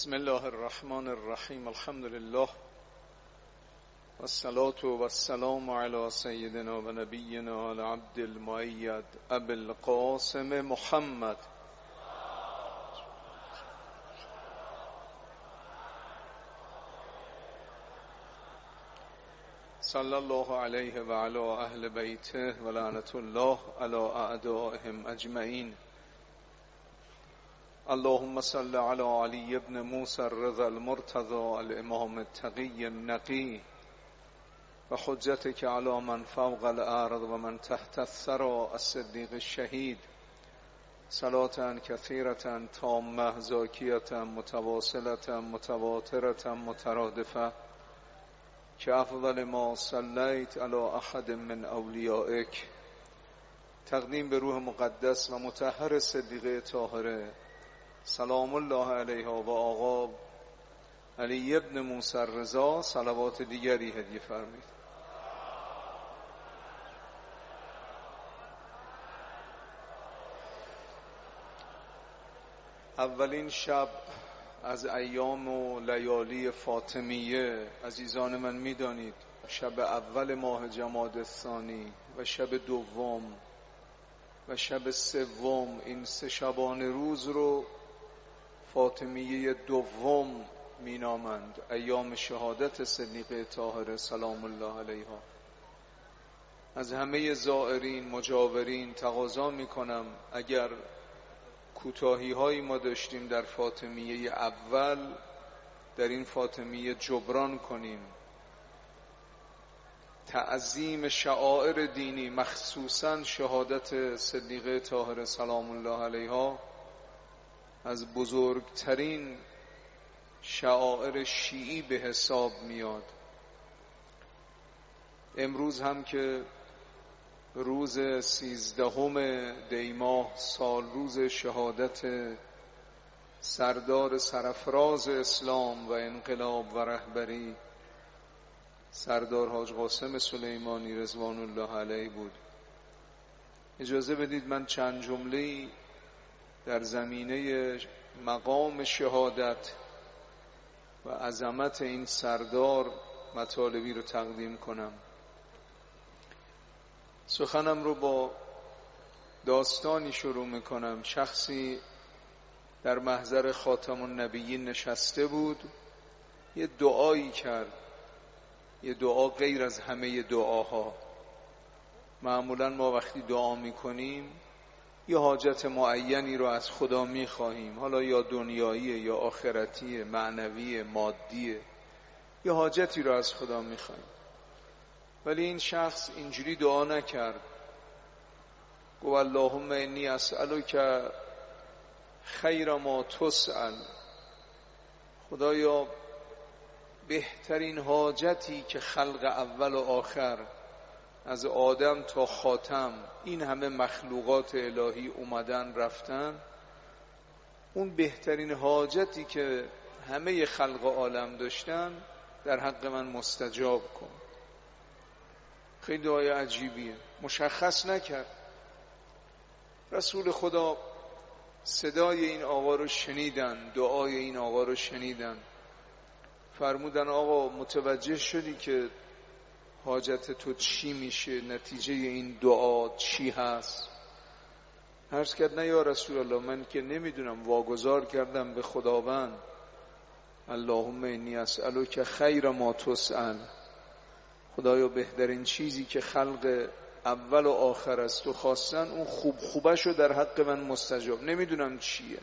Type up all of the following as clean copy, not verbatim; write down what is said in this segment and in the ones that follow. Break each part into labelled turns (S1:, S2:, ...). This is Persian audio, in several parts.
S1: بسم الله الرحمن الرحیم. الحمد لله والصلاة والسلام على سیدنا و نبینا العبد المؤید ابی القاسم محمد صلی الله علیه و علی اهل بیته و لعنت الله علی اعدائهم اجمعین. اللهم صل على علی ابن موسی الرضا المرتضى الامام التقی النقی و حجتك على من فوق الارض و من تحت الثرى الصدیق الشهید صلاة کثیرة تامة زاکیة متواصلة متواترة مترادفة كأفضل ما صليت على احد من اولیائک. تقدیم به روح مقدس و مطهر صدیقه طاهره سلام الله علیها و آقا علی ابن موسی الرضا صلوات دیگری هدیه فرمید. اولین شب از ایام و لیالی فاطمیه عزیزان من میدانید، شب اول ماه جمادی الثانی و شب دوم و شب سوم، این سه شبانه روز رو فاطمیه دوم مینامند، ایام شهادت صدیقه طاهره سلام الله علیها. از همه زائرین مجاورین تقاضا میکنم اگر کوتاهی هایی ما داشتیم در فاطمیه اول، در این فاطمیه جبران کنیم. تعظیم شعائر دینی مخصوصا شهادت صدیقه طاهره سلام الله علیها از بزرگترین شعائر شیعی به حساب میاد. امروز هم که روز 13 دی ماه سال روز شهادت سردار سرافراز اسلام و انقلاب و رهبری سردار حاج قاسم سلیمانی رضوان الله علیه بود. اجازه بدید من چند جمله‌ای در زمینه مقام شهادت و عظمت این سردار مطالبی رو تقدیم کنم. سخنم رو با داستانی شروع میکنم. شخصی در محضر خاتم النبیین نشسته بود، یه دعایی کرد، یه دعا غیر از همه دعاها. معمولا ما وقتی دعا میکنیم یه حاجت معینی رو از خدا میخواهیم، حالا یا دنیاییه یا آخرتیه، معنویه، مادیه، یه حاجتی رو از خدا میخواهیم. ولی این شخص اینجوری دعا نکرد. گفت اللهم انی اسألک خیر ما تسأل. خدایا بهترین حاجتی که خلق اول و آخر از آدم تا خاتم این همه مخلوقات الهی اومدن رفتن، اون بهترین حاجتی که همه خلق عالم داشتن در حق من مستجاب کن. خیلی دعای عجیبیه، مشخص نکرد. رسول خدا صدای این آقا رو شنیدن، دعای این آقا رو شنیدن، فرمودن آقا متوجه شدی که حاجت تو چی میشه، نتیجه این دعا چی هست؟ عرض کرد نه یا رسول الله، من که نمیدونم، واگذار کردم به خداوند. اللهم انی اسألک خیر ما تسأل. خدایا بهترین چیزی که خلق اول و آخر از تو خواستن اون خوبش رو در حق من مستجاب، نمیدونم چیه.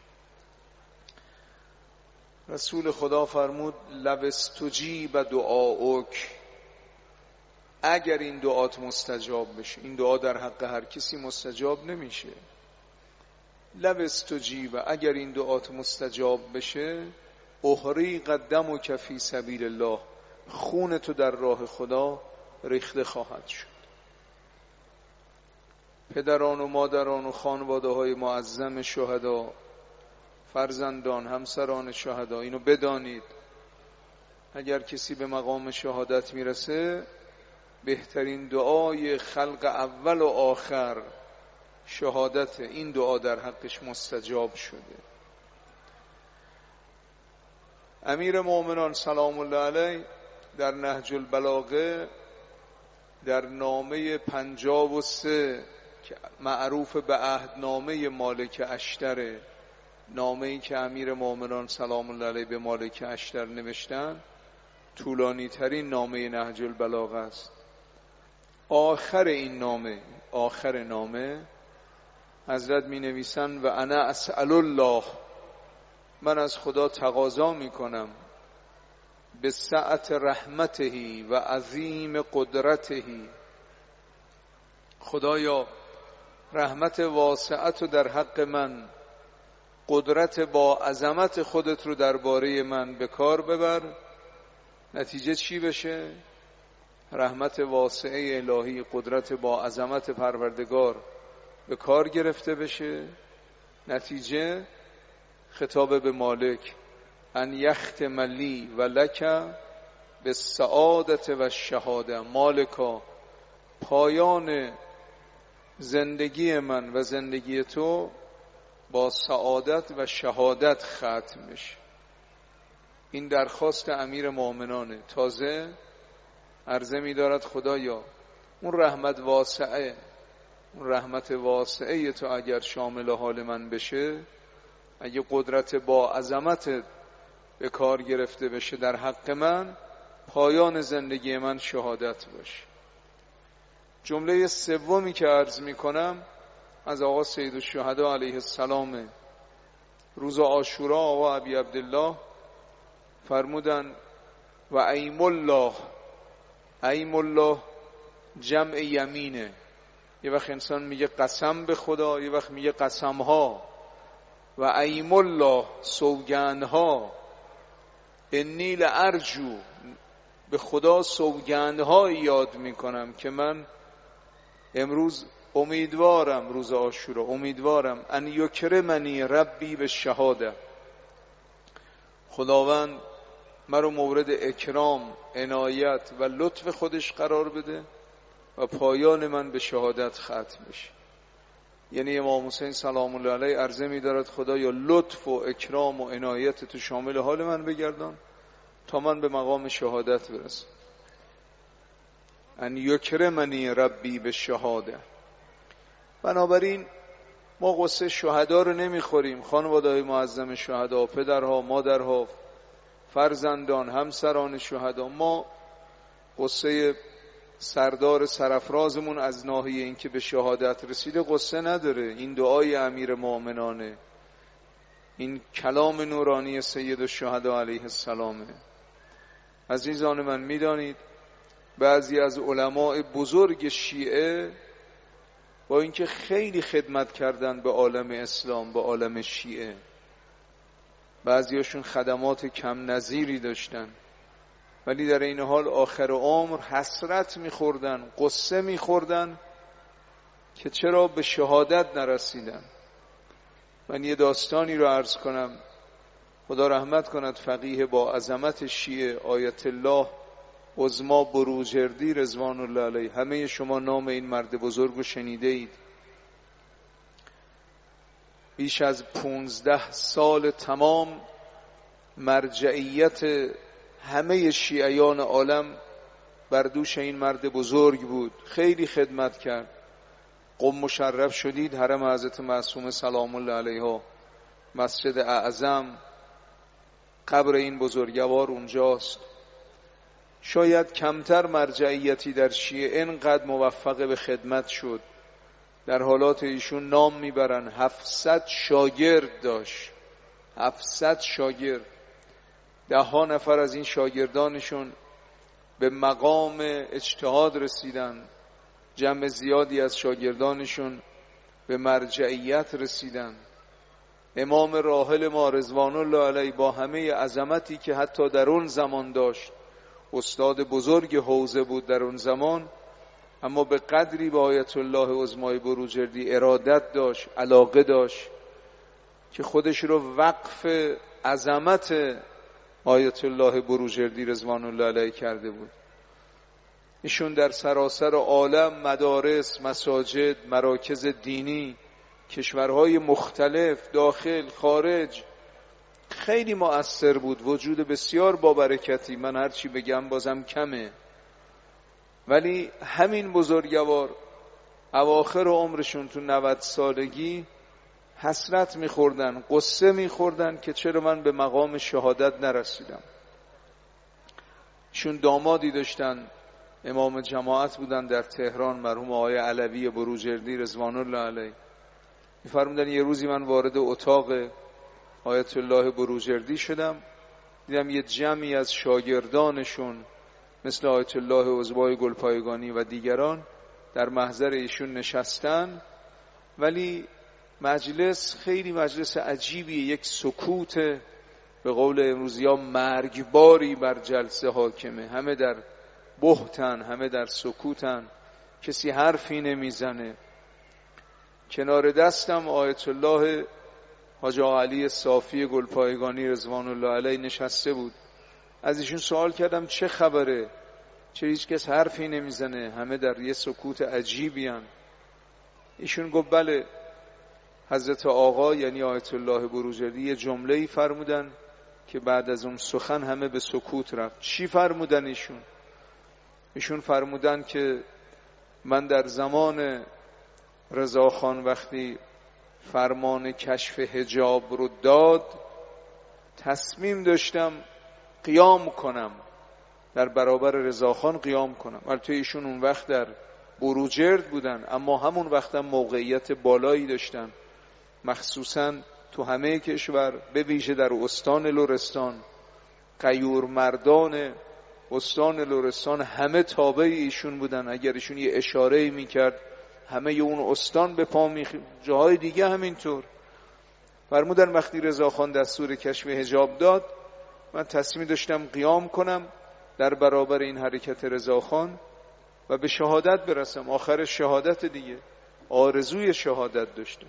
S1: رسول خدا فرمود لو استجیب دعاؤک، اگر این دعات مستجاب بشه. این دعا در حق هر کسی مستجاب نمیشه. لو استجیب، اگر این دعات مستجاب بشه، احریق دمک فی سبیل الله، خون تو در راه خدا ریخته خواهد شد. پدران و مادران و خانواده های معظم شهدا، فرزندان، همسران شهدا، اینو بدانید اگر کسی به مقام شهادت میرسه، بهترین دعای خلق اول و آخر شهادت، این دعا در حقش مستجاب شده. امیر مومنان سلام الله علیه در نهج البلاغه در نامه 53 که معروف به عهدنامه مالک اشتره، نامه‌ای که امیر مومنان سلام الله علیه به مالک اشتر نوشتن، طولانی ترین نامه نهج البلاغه است. آخر این نامه حضرت می نویسن و انا اسأل الله، من از خدا تقاضا می کنم به سعت رحمته و عظیم قدرته، خدایا رحمت واسعت رو در حق من، قدرت با عظمت خودت رو درباره من به کار ببر. نتیجه چی بشه؟ رحمت واسعه الهی، قدرت با عظمت پروردگار به کار گرفته بشه. نتیجه خطاب به مالک ان یختم لی و لک به سعادت و شهاده، مالکا پایان زندگی من و زندگی تو با سعادت و شهادت ختم میشه. این درخواست امیر مومنانه. تازه عرضه می دارد خدایا اون رحمت واسعه تو اگر شامل حال من بشه، اگه قدرت با عظمت به کار گرفته بشه در حق من، پایان زندگی من شهادت باشه. جمله سومی که عرض می کنم از آقا سید الشهدا علیه السلام. روز عاشورا آقا ابی عبدالله فرمودن و ایم الله جمع یمینه. یه وقت انسان میگه قسم به خدا، یه وقت میگه قسم ها. و ایم الله سوگندها، انی لارجو، به خدا سوگندها یاد میکنم که من امروز امیدوارم، روز عاشورا امیدوارم ان یکرمنی ربی به شهاده، خداوند مرا مورد اکرام، عنایت و لطف خودش قرار بده و پایان من به شهادت ختم بشه. یعنی امام حسین سلام الله علیه عرضه می دارد خدایا لطف و اکرام و عنایت تو شامل حال من بگردان تا من به مقام شهادت برسم. ان یکرمنی ربی به شهاده. بنابراین ما قصه شهدا رو نمیخوریم. خانواده‌های معظم شهدا، پدرها، مادرها، فرزندان، همسران شهدا، ما قصه سردار سرافرازمون از ناحیه اینکه به شهادت رسیده قصه نداره. این دعای امیر مومنانه، این کلام نورانی سید الشهدا علیه السلامه. عزیزان من میدانید بعضی از علماء بزرگ شیعه با اینکه خیلی خدمت کردن به عالم اسلام، به عالم شیعه، بعضیاشون خدمات کم نظیری داشتن، ولی در این حال آخر عمر حسرت میخوردن، قصه میخوردن که چرا به شهادت نرسیدن. من یه داستانی رو عرض کنم. خدا رحمت کند فقیه با عظمت شیعه آیت الله عظما بروجردی رضوان الله علیه. همه شما نام این مرد بزرگ رو شنیده اید. بیش از 15 سال تمام مرجعیت همه شیعیان عالم بر دوش این مرد بزرگ بود. خیلی خدمت کرد. قم مشرف شدید حرم حضرت معصومه سلام الله علیها، مسجد اعظم، قبر این بزرگوار اونجاست. شاید کمتر مرجعیتی در شیعه اینقدر موفق به خدمت شد. در حالات ایشون نام میبرن 700 شاگرد داشت. 700 شاگرد. 10 نفر از این شاگردانشون به مقام اجتهاد رسیدن، جمع زیادی از شاگردانشون به مرجعیت رسیدن. امام راحل ما رضوان الله علیه با همه عظمتی که حتی در اون زمان داشت، استاد بزرگ حوزه بود در اون زمان، اما به قدری به آیت الله عظمای بروجردی ارادت داشت، علاقه داشت که خودش رو وقف عظمت آیت الله بروجردی رضوان الله علیه کرده بود. ایشون در سراسر عالم مدارس، مساجد، مراکز دینی، کشورهای مختلف، داخل، خارج، خیلی مؤثر بود، وجود بسیار با برکتی، من هر چی بگم بازم کمه. ولی همین بزرگوار اواخر عمرشون تو 90 سالگی حسرت میخوردن، قصه میخوردن که چرا من به مقام شهادت نرسیدم. ایشون دامادی داشتن، امام جماعت بودن در تهران، مرحوم آقای علوی بروجردی رضوان الله علیه. میفرمودن یه روزی من وارد اتاق آیت الله بروجردی شدم، دیدم یه جمعی از شاگردانشون مثل آیت الله عزبای گلپایگانی و دیگران در محضر ایشون نشستن، ولی مجلس خیلی مجلس عجیبیه، یک سکوت به قول امروزی‌ها مرگباری بر جلسه حاکمه، همه در بهتن، همه در سکوتن، کسی حرفی نمیزنه. کنار دستم آیت الله حاج علی صافی گلپایگانی رضوان الله علیه نشسته بود. از ایشون سوال کردم چه خبره؟ چرا هیچ کس حرفی نمیزنه؟ همه در یه سکوت عجیبی هن. ایشون گفت بله، حضرت آقا یعنی آیت الله بروجردی یه جمله‌ای فرمودن که بعد از اون سخن همه به سکوت رفت. چی فرمودن ایشون؟ ایشون فرمودن که من در زمان رضاخان وقتی فرمان کشف حجاب رو داد، تصمیم داشتم قیام کنم، در برابر رضاخان قیام کنم. البته ایشون اون وقت در بروجرد بودن، اما همون وقت هم موقعیت بالایی داشتن، مخصوصا تو همه کشور، به ویژه در استان لرستان. غیور مردان استان لرستان همه تابع ایشون بودن. اگر ایشون یه اشاره‌ای میکرد همه اون استان به پا جاهای دیگه همینطور. فرمودن وقتی رضاخان دستور کشف حجاب داد، من تصمیم داشتم قیام کنم در برابر این حرکت رضاخان و به شهادت برسم. آخر شهادت دیگه، آرزوی شهادت داشتم.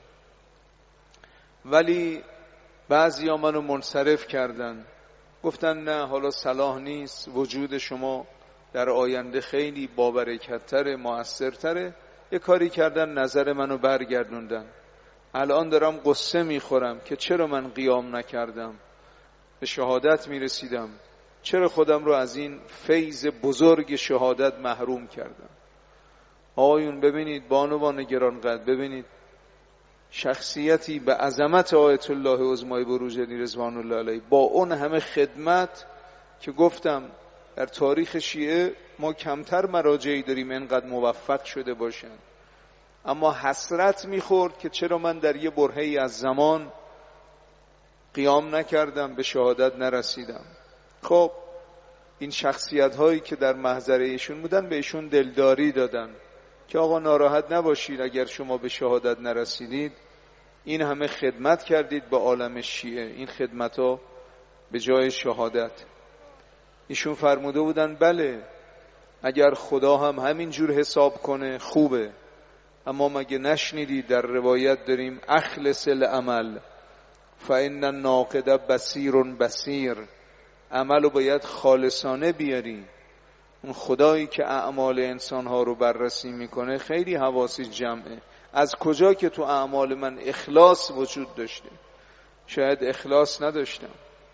S1: ولی بعضیا منو منصرف کردن، گفتن نه حالا صلاح نیست، وجود شما در آینده خیلی بابرکت‌تره، مؤثرتره. یه کاری کردن نظر منو برگردوندن. الان دارم قصه میخورم که چرا من قیام نکردم، به شهادت میرسیدم، چرا خودم رو از این فیض بزرگ شهادت محروم کردم. آقایون ببینید، بانوان گرانقدر، ببینید شخصیتی به عظمت آیت الله عظمای بروجردی رضوان الله علیه، با اون همه خدمت که گفتم در تاریخ شیعه ما کمتر مراجعی داریم اینقدر موفق شده باشن، اما حسرت میخورد که چرا من در یه برهه‌ای از زمان قیام نکردم، به شهادت نرسیدم. خب این شخصیت هایی که در محضر ایشون بودن به ایشون دلداری دادن که آقا ناراحت نباشید، اگر شما به شهادت نرسیدید، این همه خدمت کردید به عالم شیعه، این خدمت ها به جای شهادت. ایشون فرموده بودن بله، اگر خدا هم همین جور حساب کنه خوبه، اما مگه نشنیدید در روایت داریم اخلص العمل فإن الناقد بصیر بصیر، عملو باید خالصانه بیاری. اون خدایی که اعمال انسانها رو بررسی میکنه خیلی حواسش جمعه. از کجا که تو اعمال من اخلاص وجود داشته؟ شاید اخلاص نداشتم.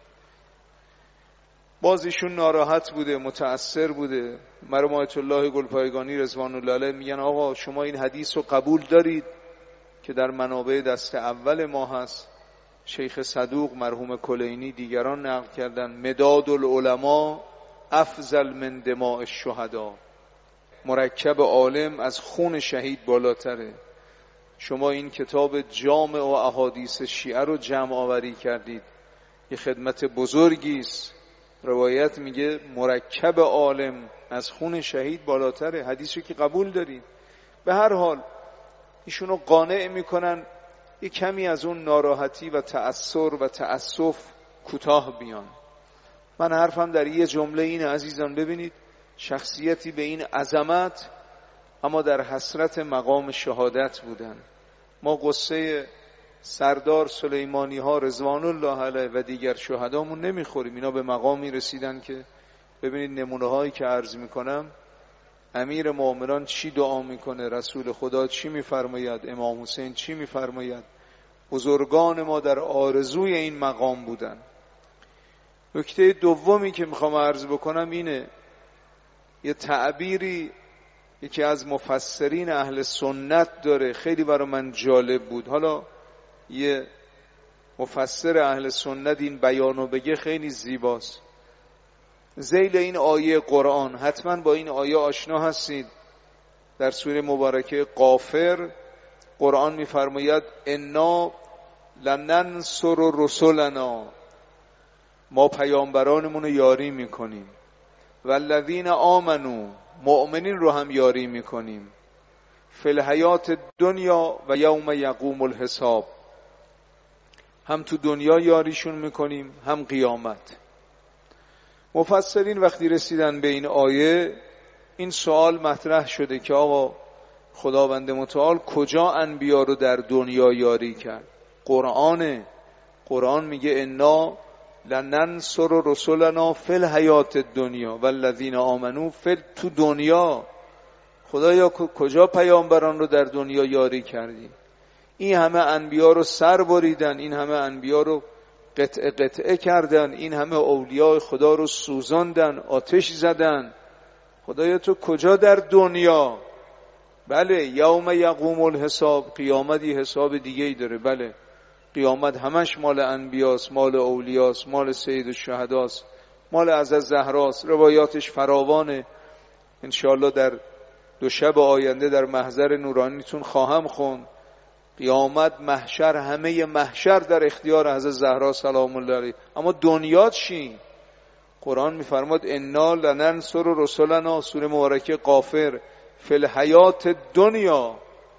S1: باز ایشون ناراحت بوده، متأثر بوده. مرحوم آیت الله گلپایگانی رضوان الله علیه میگن آقا شما این حدیث رو قبول دارید که در منابع دست اول ما هست، شیخ صدوق، مرحوم کلینی، دیگران نقل کردن، مداد العلماء افضل من دماء الشهدا، مرکب عالم از خون شهید بالاتره. شما این کتاب جامع و احادیث شیعه رو جمع آوری کردید، یه خدمت بزرگی است. روایت میگه مرکب عالم از خون شهید بالاتره، حدیثی که قبول دارید. به هر حال ایشونو قانع میکنن یه کمی از اون ناراحتی و تأثر و تأسف کوتاه بیان. من حرفم در یه جمله این عزیزان، ببینید شخصیتی به این عظمت اما در حسرت مقام شهادت بودن. ما قصه سردار سلیمانی ها رضوان الله علیه و دیگر شهدامون نمیخوریم. اینا به مقامی رسیدن که ببینید نمونه هایی که عرض میکنم، امیر مومنان چی دعا میکنه، رسول خدا چی میفرماید، امام حسین چی میفرماید. بزرگان ما در آرزوی این مقام بودن. نکته دومی که میخوام عرض بکنم اینه، یه تعبیری یکی از مفسرین اهل سنت داره، خیلی برای من جالب بود. حالا یه مفسر اهل سنت این بیانو بگه خیلی زیباست. ذیل این آیه قرآن، حتما با این آیه آشنا هستید، در سوره مبارکه غافر قرآن میفرماید انا لننصر رسلنا، ما پیامبرانمون رو یاری میکنیم، والذین آمنو، مؤمنین رو هم یاری میکنیم، فی الحیات دنیا و یوم یقوم الحساب، هم تو دنیا یاریشون میکنیم هم قیامت. مفسرین وقتی رسیدن به این آیه این سوال مطرح شده که آقا خداوند متعال کجا انبیا رو در دنیا یاری کرد؟ قرآن میگه انا لننصر رسلنا فی الحیات الدنیا والذین آمنو تو دنیا. خدایا کجا پیامبران رو در دنیا یاری کردی؟ این همه انبیا رو سر بریدن، این همه انبیا رو قطعه قطعه کردن، این همه اولیاء خدا رو سوزاندن، آتش زدن. خدایا تو کجا در دنیا؟ بله یوم یقوم الحساب، قیامتی حساب دیگه ای داره. بله قیامت همش مال انبیاست، مال اولیاست، مال سید الشهداست، مال عزت زهراست، روایاتش فراوانه. انشاءالله در 2 شب آینده در محضر نورانیتون خواهم خوند. قیامت، محشر، همه محشر در اختیار حضرت زهرا سلام الله علیها. اما دنیا چی؟ قرآن میفرماد انا لننصر رسلنا، سوره مبارکه غافر، فی الحیات دنیا،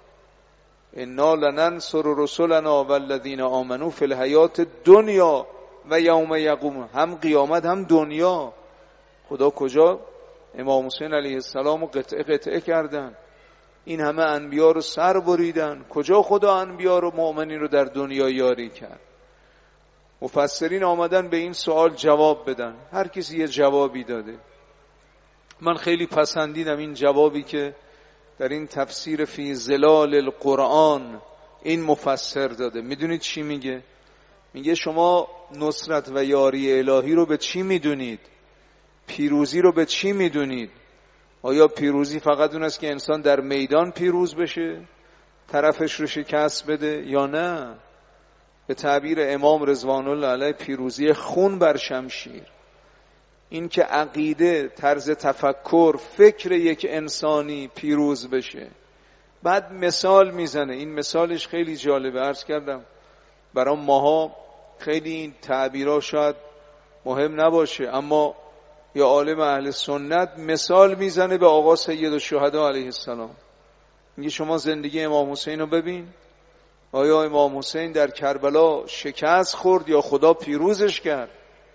S1: انا لننصر رسلنا والذین آمنو فی الحیات دنیا و یوم یقوم، هم قیامت هم دنیا. خدا کجا امام حسین علیه السلام رو قطعه قطعه کردن، این همه انبیا رو سر بریدن، کجا خدا انبیا رو مؤمنین رو در دنیا یاری کرد؟ مفسرین آمدن به این سوال جواب بدن، هر کسی یه جوابی داده. من خیلی پسندیدم این جوابی که در این تفسیر فی ظلال القرآن این مفسر داده. میدونید چی میگه؟ میگه شما نصرت و یاری الهی رو به چی میدونید؟ پیروزی رو به چی میدونید؟ آیا پیروزی فقط اون است که انسان در میدان پیروز بشه، طرفش رو شکست بده، یا نه؟ به تعبیر امام رضوان الله علیه پیروزی خون بر شمشیر. این که عقیده، طرز تفکر، فکر یک انسانی پیروز بشه. بعد مثال میزنه، این مثالش خیلی جالبه. عرض کردم برای ماها خیلی این تعبیرها شاید مهم نباشه، اما یا عالم اهل سنت مثال میزنه به آقا سید الشهدا علیه السلام. میگه شما زندگی امام حسین رو ببین، آیا امام حسین در کربلا شکست خورد یا خدا پیروزش کرد؟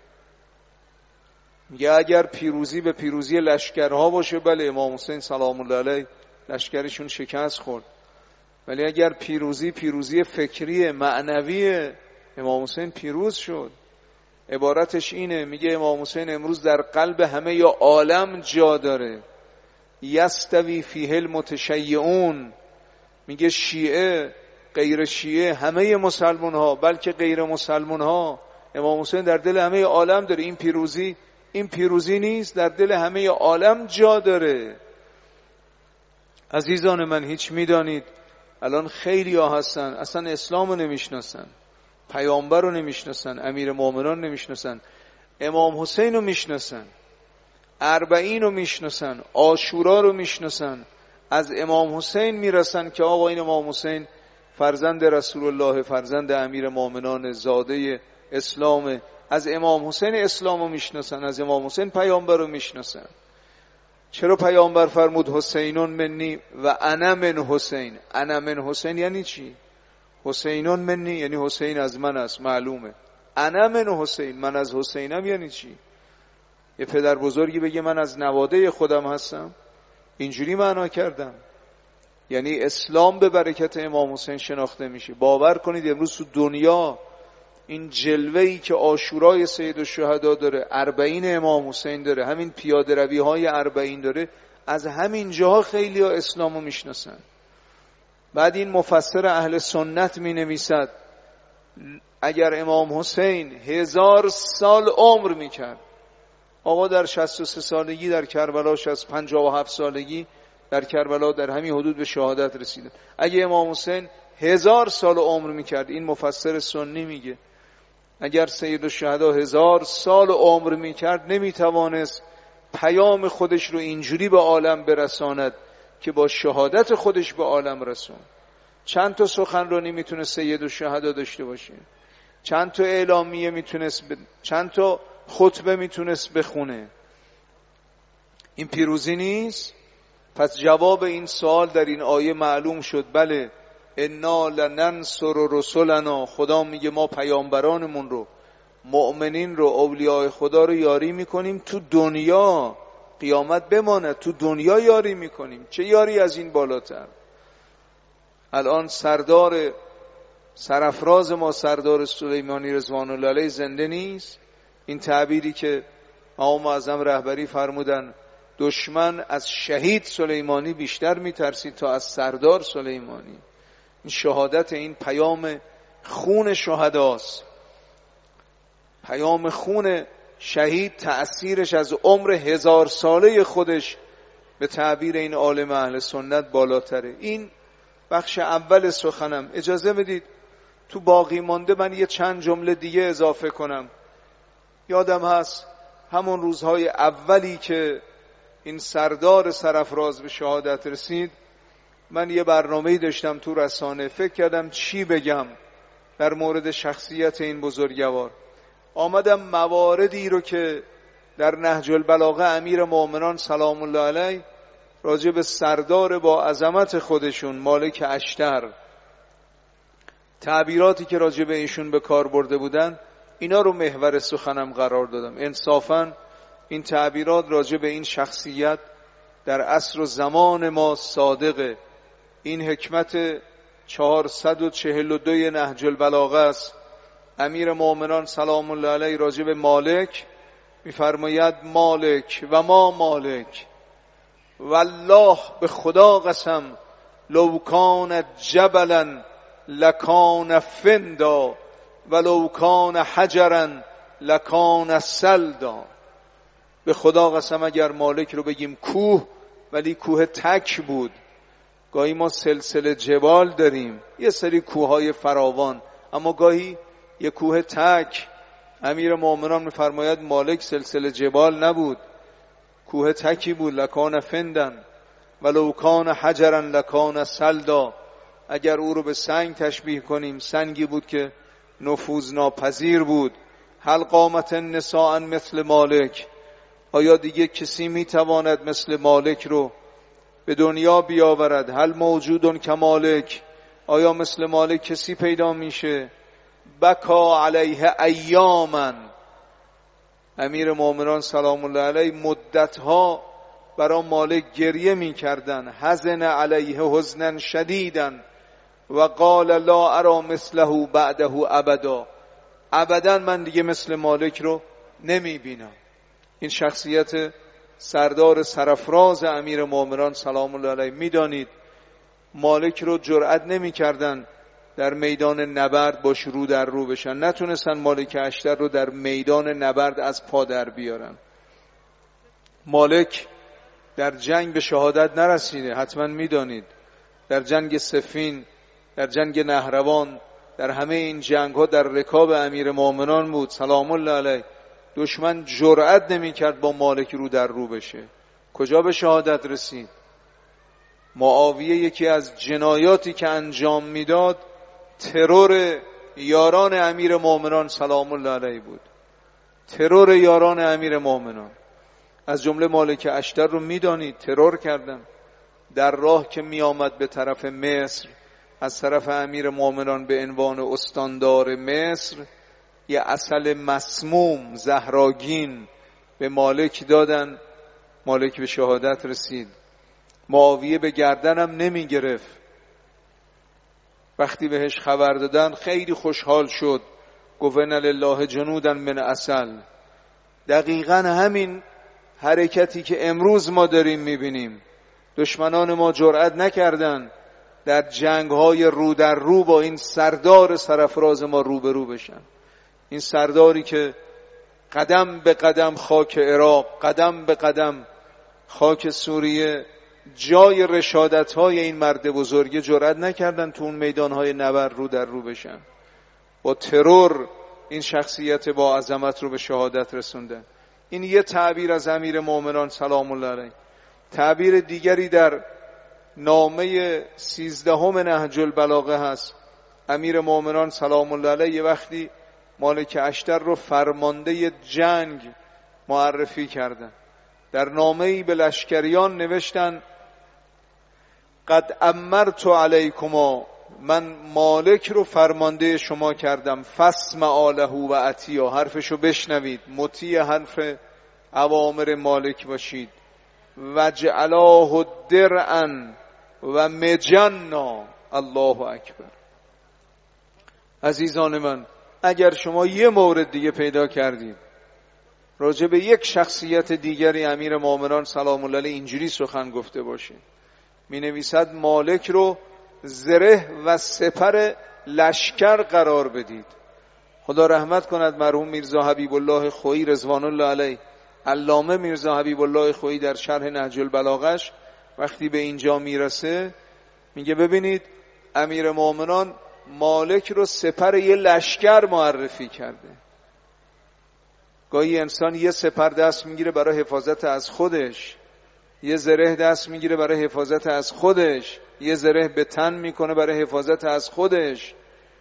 S1: میگه اگر پیروزی به پیروزی لشکرها باشه، بله امام حسین سلام الله علیه لشکرشون شکست خورد، ولی اگر پیروزی فکری معنوی، امام حسین پیروز شد. عبارتش اینه، میگه امام حسین امروز در قلب همه یا عالم جا داره. یستوی فیه المتشیعون، میگه شیعه، غیر شیعه، همه مسلمان ها، بلکه غیر مسلمان ها، امام حسین در دل همه عالم داره. این پیروزی نیست؟ در دل همه عالم جا داره. عزیزان من، هیچ میدانید الان خیلی ها هستن اصلا اسلام رو نمیشناسن، پیامبر رو نمیشناسن، امیر مومنان نمیشناسن، امام حسین رو میشناسن، 40 رو میشناسن، عاشورا رو میشناسن، از امام حسین میرسن که آقا این امام حسین فرزند رسول الله، فرزند امیر مومنان، زاده اسلام. از امام حسین اسلام رو میشناسن، از امام حسین پیامبر رو میشناسن. چرا پیامبر فرمود حسینون منی و انا من حسین؟ انا من حسین یعنی چی؟ حسینون منی یعنی حسین از من است، معلومه. انا من حسین، من از حسینم یعنی چی؟ یه پدر بزرگی بگه من از نواده خودم هستم، اینجوری معنا کردم. یعنی اسلام به برکت امام حسین شناخته میشه. باور کنید امروز تو دنیا این جلوه‌ای که عاشورای سید الشهدا داره، 40 امام حسین داره، همین پیاده روی های 40 داره، از همین جاها خیلی ها اسلامو میشناسن. بعد این مفسر اهل سنت می نویسد اگر امام حسین 1000 سال عمر میکرد، آقا در 63 سالگی در کربلا، 57 سالگی در کربلا، در همین حدود به شهادت رسیده. اگه امام حسین 1000 سال عمر میکرد، این مفسر سنی میگه اگر سید الشهدا 1000 سال عمر میکرد، نمیتوانست پیام خودش رو اینجوری به عالم برساند که با شهادت خودش به عالم رسون. چند تا سخنرانی میتونه سید الشهدا داشته باشه، چند تا اعلامیه میتونست چند تا خطبه میتونست بخونه. این پیروزی نیست؟ پس جواب این سوال در این آیه معلوم شد. بله، انا لننصر رسلنا، خدا میگه ما پیامبرانمون رو، مؤمنین رو، اولیاء خدا رو یاری میکنیم تو دنیا، قیامت بماند تو دنیا یاری میکنیم. چه یاری از این بالاتر؟ الان سردار سرافراز ما سردار سلیمانی رضوان الله علیه زنده نیست. این تعبیری که امام اعظم رهبری فرمودن، دشمن از شهید سلیمانی بیشتر میترسید تا از سردار سلیمانی. این شهادت، این پیام خون شهداست. پیام خون شهید تأثیرش از عمر 1000 ساله خودش به تعبیر این عالم اهل سنت بالاتره. این بخش اول سخنم. اجازه بدید تو باقی مانده من یه چند جمله دیگه اضافه کنم. یادم هست همون روزهای اولی که این سردار سرافراز به شهادت رسید، من یه برنامه‌ای داشتم تو رسانه، فکر کردم چی بگم در مورد شخصیت این بزرگوار. آمدم مواردی رو که در نهج البلاغه امیر مومنان سلام الله علیه راجع به سردار با عظمت خودشون مالک اشتر، تعبیراتی که راجع به ایشون به کار برده بودن، اینا رو محور سخنم قرار دادم. انصافاً این تعبیرات راجع به این شخصیت در عصر و زمان ما صادقه. این حکمت 442 نهج البلاغه است. امیر مومنان سلام الله علیه راجع به مالک می‌فرماید مالک و ما مالک والله، به خدا قسم، لو کان جبلا لکان فندا ولو کان حجرا لکان سلدا. به خدا قسم اگر مالک رو بگیم کوه، ولی کوه تک بود. گاهی ما سلسله جبال داریم، یه سری کوههای فراوان، اما گاهی یه کوه تک. امیر مومنان می‌فرماید مالک سلسله جبال نبود، کوه تکی بود. لکان فندن ولو کان حجرا لکان سلدا. اگر او رو به سنگ تشبیه کنیم، سنگی بود که نفوذ ناپذیر بود. هل قامت النساء مثل مالک، آیا دیگه کسی میتواند مثل مالک رو به دنیا بیاورد؟ هل موجودون که مالک، آیا مثل مالک کسی پیدا میشه؟ بکا علیه ایاما، امیر مومنان سلام الله علیه مدتها برای مالک گریه میکردن. حزن علیه حزنا شدیدا و قال لا ارى مثله بعده ابدا، ابدا من دیگه مثل مالک رو نمیبینم. این شخصیت سردار سرافراز امیر مومنان سلام الله علیه. میدانید مالک رو جرأت نمی‌کردن در میدان نبرد باش رو در رو بشن، نتونستن مالک اشتر رو در میدان نبرد از پا در بیارن. مالک در جنگ به شهادت نرسیده، حتما میدانید. در جنگ صفین، در جنگ نهروان، در همه این جنگ ها در رکاب امیر مومنان بود سلام الله علیه. دشمن جرأت نمی کرد با مالک رو در رو بشه. کجا به شهادت رسید؟ معاویه یکی از جنایاتی که انجام میداد ترور یاران امیر مومنان سلام الله علیه بود. ترور یاران امیر مومنان، از جمله مالک اشتر رو میدانید ترور کردن. در راه که می آمد به طرف مصر، از طرف امیر مومنان به عنوان استاندار مصر یه عسل مسموم زهراگین به مالک دادن. مالک به شهادت رسید. معاویه به گردنم نمی گرفت. وقتی بهش خبر دادن خیلی خوشحال شد. گفت ان لله جنودا من عسل. دقیقاً همین حرکتی که امروز ما داریم میبینیم. دشمنان ما جرأت نکردن در جنگ‌های رو در رو با این سردار سرافراز ما روبرو بشن. این سرداری که قدم به قدم خاک عراق، قدم به قدم خاک سوریه، جای رشادت‌های این مرد بزرگ جرئت نکردن تو اون میدان‌های نبرد رو در رو بشن. با ترور این شخصیت با عظمت رو به شهادت رسوندن. این یه تعبیر از امیر مومنان سلام الله علیه. تعبیر دیگری در نامه 13 نهج البلاغه هست. امیر مومنان سلام الله علیه یه وقتی مالک اشتر رو فرمانده جنگ معرفی کردن. در نامه‌ای به لشکریان نوشتن قد امرت علیکما، من مالک رو فرمانده شما کردم، فاسمعوا له و اطیعوا، حرفشو بشنوید، مطیع حرف اوامر مالک باشید. وجعلاه درعا و مجنا. الله اکبر. عزیزان من، اگر شما یه مورد دیگه پیدا کردید راجع به یک شخصیت دیگری امیر مومنان سلام الله علیه اینجوری سخن گفته باشه، می نویسد مالک رو زره و سپر لشکر قرار بدید. خدا رحمت کند مرحوم میرزا حبیب الله خویی رضوان الله علیه، علامه میرزا حبیب الله خویی در شرح نهج البلاغش وقتی به اینجا میرسه میگه ببینید امیر مومنان مالک رو سپر یه لشکر معرفی کرده. گاهی انسان یه سپر دست میگیره برای حفاظت از خودش، یه زره دست میگیره برای حفاظت از خودش، یه زره به تن میکنه برای حفاظت از خودش،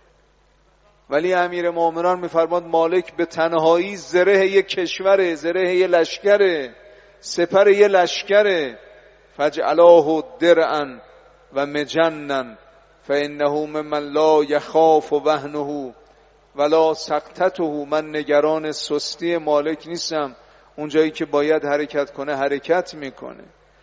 S1: ولی امیر مومنان میفرماد مالک به تنهایی زره یه کشوره، زره یه لشکره، سپر یه لشکره. فجعلاه درعا و مجنا فانه ممن لا یخاف وهنه ولا سقطته. من نگران سستی مالک نیستم، اونجایی که باید حرکت کنه حرکت میکنه.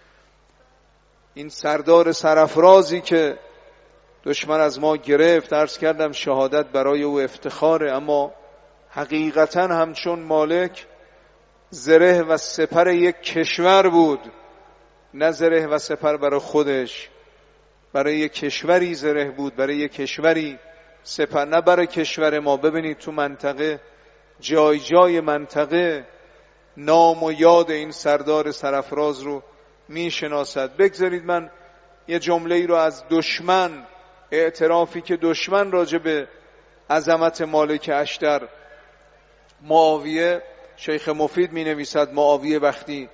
S1: این سردار سرافرازی که دشمن از ما گرفت، عرض کردم شهادت برای او افتخاره، اما حقیقتا همچون مالک زره و سپر یک کشور بود، نه زره و سپر برای خودش، برای یک کشوری زره بود، برای یک کشوری سپر، نه برای کشور ما. ببینید تو منطقه، جای جای منطقه نام و یاد این سردار سرافراز رو میشناسد. بگذارید من یه جمله‌ای رو از دشمن، اعترافی که دشمن راجع به عظمت مالک اشتر، معاویه، شیخ مفید می نویسد معاویه وقتی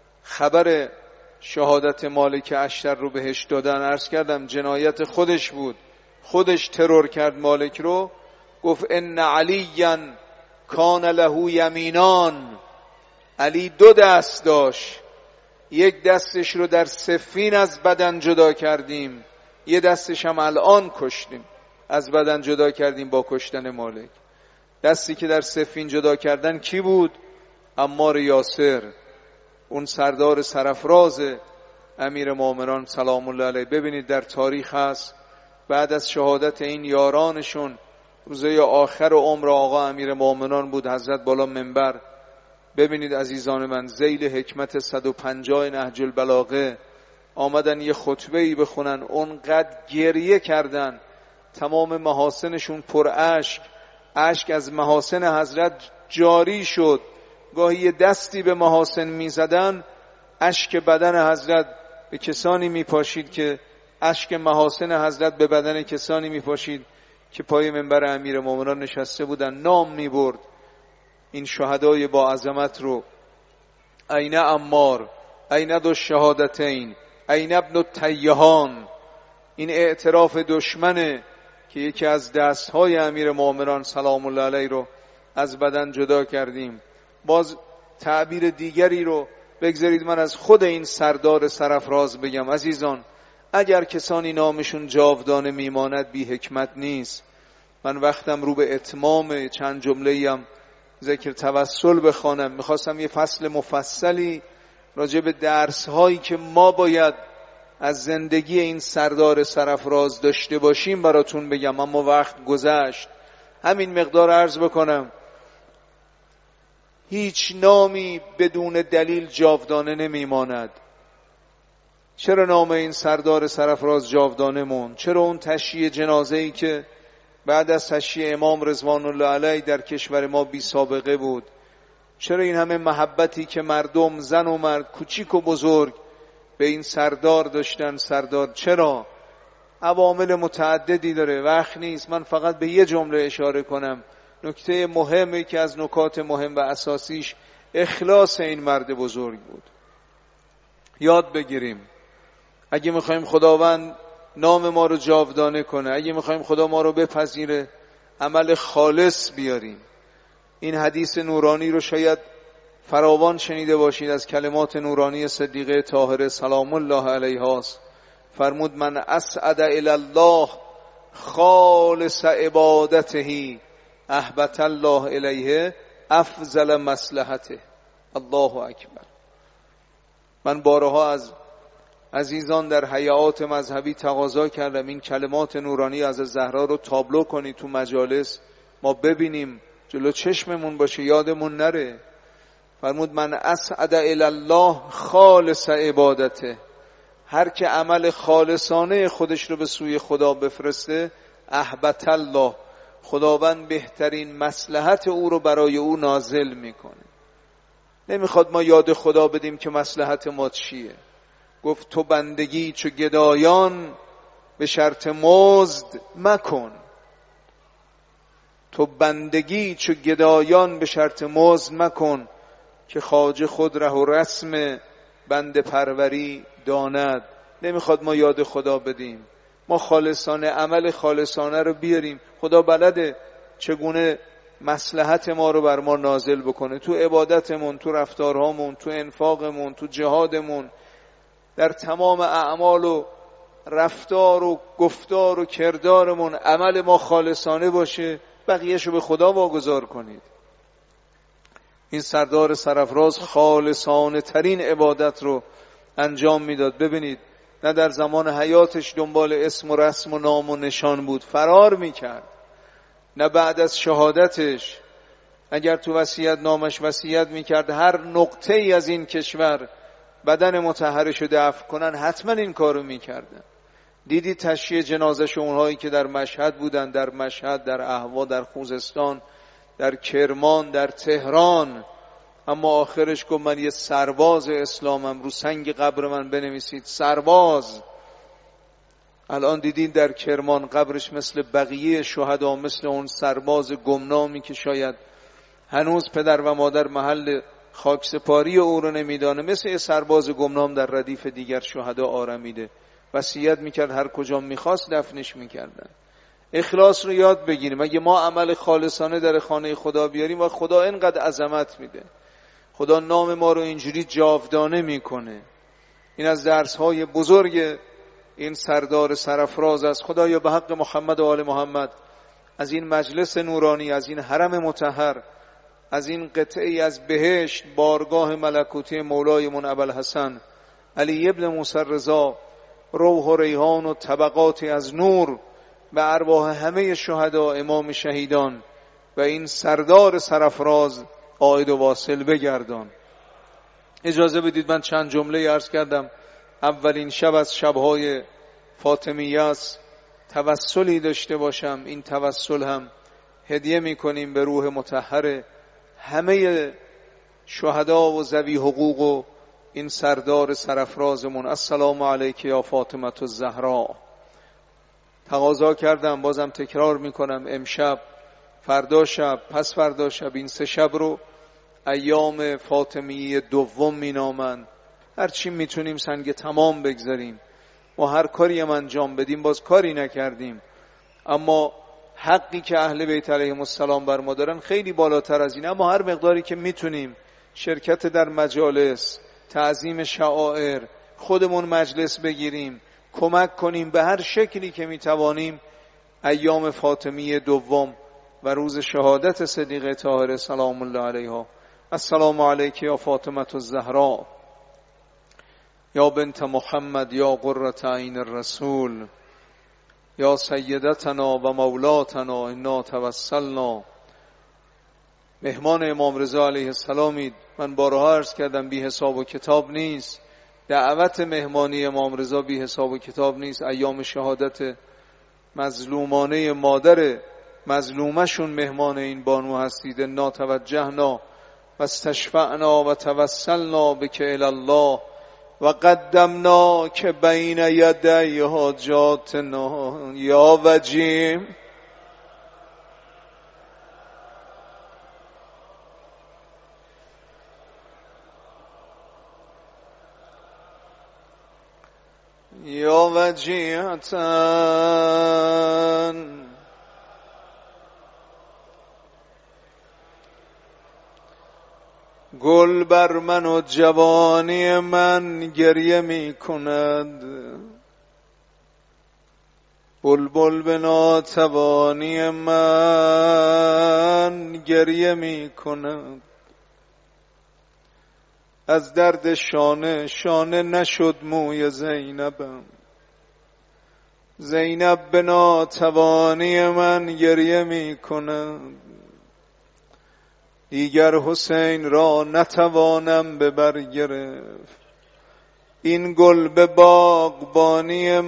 S1: خبر شهادت مالک اشتر رو بهش دادن، عرض کردم جنایت خودش بود، خودش ترور کرد مالک رو، گفت ان علیاً کان له یمینان، علی دو دست داشت، یک دستش رو در صفین از بدن جدا کردیم، یه دستش هم الان کشتیم، از بدن جدا کردیم با کشتن مالک. دستی که در صفین جدا کردن کی بود؟ عمار یاسر، اون سردار سرافراز امیر مومنان سلام الله علیه. ببینید در تاریخ هست بعد از شهادت این یارانشون روزه آخر عمر آقا امیر مومنان بود، حضرت بالا منبر. ببینید عزیزان من، ذیل حکمت 150 نهج البلاغه آمدن یه خطبه‌ای بخونن، اونقدر گریه کردن، تمام محاسنشون پر اشک، اشک از محاسن حضرت جاری شد. گاهی یه دستی به محاسن میزدن، اشک بدن حضرت به کسانی میپاشید که اشک محاسن حضرت به بدن کسانی میپاشید که پای منبر امیر مومنان نشسته بودن. نام میبرد این شهدای با عظمت رو، این عمار، این دو شهادتین، این ابن التیهان. این اعتراف دشمنه که یکی از دستهای امیر مومنان سلام الله علیه رو از بدن جدا کردیم. باز تعبیر دیگری رو بگذارید من از خود این سردار سرافراز بگم. عزیزان، اگر کسانی نامشون جاودانه میماند بی حکمت نیست. من وقتم رو به اتمام چند جمله‌ای هم ذکر توسل بخوانم. میخواستم یه فصل مفصلی راجع به درس‌هایی که ما باید از زندگی این سردار سرافراز داشته باشیم براتون بگم، اما وقت گذشت. همین مقدار عرض بکنم. هیچ نامی بدون دلیل جاودانه نمیماند. چرا نام این سردار سرفراز جاودانه موند؟ چرا اون تشییع جنازه‌ای که بعد از تشییع امام رضوان الله علیه در کشور ما بی سابقه بود، چرا این همه محبتی که مردم، زن و مرد، کوچیک و بزرگ به این سردار داشتن؟ سردار چرا؟ عوامل متعددی داره، وقت نیست. من فقط به یه جمله اشاره کنم. نکته مهمی که از نکات مهم و اساسیش اخلاص این مرد بزرگ بود. یاد بگیریم اگه میخوایم خداوند نام ما رو جاودانه کنه، اگه میخوایم خدا ما رو بپذیره، عمل خالص بیاریم. این حدیث نورانی رو شاید فراوان شنیده باشید، از کلمات نورانی صدیقه طاهره سلام الله علیها است. فرمود من اسعد الی الله خالص عبادته احبط الله الیه افضل مصلحته. الله اکبر. من بارها از عزیزان در هیئات مذهبی تقاضا کردم این کلمات نورانی از زهرا رو تابلو کنید تو مجالس، ما ببینیم، جلو چشممون باشه، یادمون نره. فرمود من اسعد الی الله خالص عبادته، هر که عمل خالصانه خودش رو به سوی خدا بفرسته، احبط الله، خداوند بهترین مصلحت او رو برای او نازل میکنه. نمیخواد ما یاد خدا بدیم که مصلحت ما چیه. گفت تو بندگی چو گدایان به شرط مزد مکن. تو بندگی چو گدایان به شرط مزد مکن، که خواجه خود ره و رسم بنده پروری داند. نمیخواد ما یاد خدا بدیم، ما خالصانه عمل خالصانه رو بیاریم. خدا بلده چگونه مصلحت ما رو بر ما نازل بکنه، تو عبادتمون، تو رفتارهامون، تو انفاقمون، تو جهادمون، در تمام اعمال و رفتار و گفتار و کردارمون عمل ما خالصانه باشه، بقیه‌شو به خدا واگذار کنید. این سردار سرفراز خالصانه ترین عبادت رو انجام میداد. ببینید نه در زمان حیاتش دنبال اسم و رسم و نام و نشان بود، فرار میکرد، نه بعد از شهادتش اگر تو وصیت نامش وصیت میکرد هر نقطه ای از این کشور بدن مطهرش رو دفن کنن، حتما این کارو میکردن. دیدی تشییع جنازه اونهایی که در مشهد بودن، در مشهد، در اهوا، در خوزستان، در کرمان، در تهران، اما آخرش گفت من یه سرباز اسلامم، رو سنگ قبر من بنویسید سرباز. الان دیدین در کرمان قبرش مثل بقیه شهدا، مثل اون سرباز گمنامی که شاید هنوز پدر و مادر محل خاکسپاری او رو نمیدانه، مثل یه سرباز گمنام در ردیف دیگر شهدا آرمیده. وصیت میکرد هر کجا میخواست دفنش میکردن. اخلاص رو یاد بگیریم. اگه ما عمل خالصانه در خانه خدا بیاریم و خدا اینقدر عظمت میده، خدا نام ما رو اینجوری جاودانه میکنه. این از درس‌های بزرگ این سردار سرفراز است. خدایا به حق محمد و آل محمد از این مجلس نورانی، از این حرم مطهر، از این قطعی از بهشت، بارگاه ملکوتی مولایمون ابوالحسن علی ابن موسی رضا، روح و ریحان و طبقاتی از نور به ارواح همه شهدا، امام شهیدان و این سردار سرفراز عائد و واصل بگردان. اجازه بدید من چند جمله عرض کردم. اولین شب از شبهای فاطمیه است، توسلی داشته باشم. این توسل هم هدیه میکنیم به روح مطهر همه شهدا و ذوی حقوق و این سردار سرفرازمون. السلام علیک یا فاطمه الزهرا. تقاضا کردم، بازم تکرار میکنم، امشب، فردا شب، پس فردا شب، این 3 شب رو ایام فاطمیه دوم مینامن. هر چی میتونیم سنگ تمام بگذاریم و هر کاری هم انجام بدیم، باز کاری نکردیم، اما حقی که اهل بیت علیهم السلام بر ما دارن خیلی بالاتر از این. اما هر مقداری که میتونیم شرکت در مجالس، تعظیم شعائر، خودمون مجلس بگیریم، کمک کنیم به هر شکلی که میتوانیم. ایام فاطمیه دوم و روز شهادت صدیقه طاهره سلام الله علیها. السلام علیک یا فاطمه الزهرا یا بنت محمد یا قرة عین الرسول یا سیدتنا و مولاتنا انا توسلنا. مهمان امام رضا علیه السلامید. من بارها عرض کردم بی حساب و کتاب نیست. دعوت مهمانی امام رضا بی حساب و کتاب نیست. ایام شهادت مظلومانه مادر مظلومشون مهمان این بانو هستید. انا توجهنا و استشفعنا و توسلنا بک الی الله و قدمنا که بین یدی حاجاتنا یا وجیم. یا وجیهتن گل بر من و جوانی من گریه می کند، بلبل به ناتوانی من گریه می کند. از درد شانه شانه نشد موی زینبم، زینب به ناتوانی من گریه می کند. دیگر حسین را نتوانم به بر گرفت، این گل به باغبانی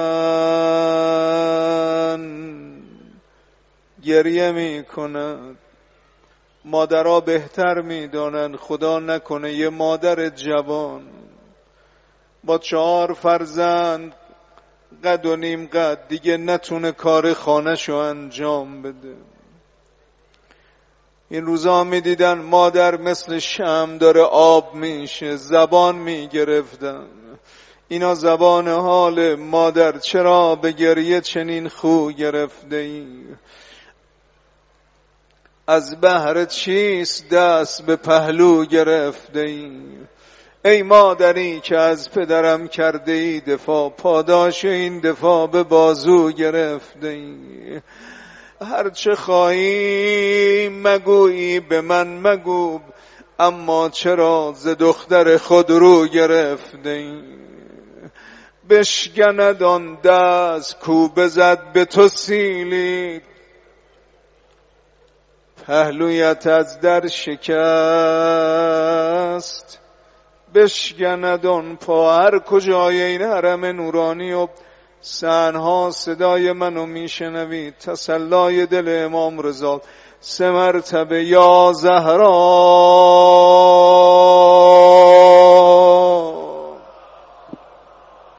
S1: من گریه می کند. مادرها بهتر می دانند. خدا نکنه یه مادر جوان با 4 فرزند قد و نیم قد دیگه نتونه کار خانه‌شو انجام بده. این روزا می دیدن مادر مثل شمع داره آب میشه، زبان می گرفتن. اینا زبان حال مادر. چرا به گریه چنین خو گرفته ای؟ از بهر چیست دست به پهلو گرفته ای؟ ای مادری که از پدرم کرده ای دفاع، پاداش این دفاع به بازو گرفته ای. هرچه خواهی مگویی به من مگو، اما چرا ز دختر خود رو گرفته ای؟ بشکند آن دست کو بزد به تو سیلی، پهلویت از در شکست. بشکند آن پا. هر کجای این حرم نورانی و سنها صدای منو میشنوید، تسلای دل امام رضا 3 مرتبه یا زهرا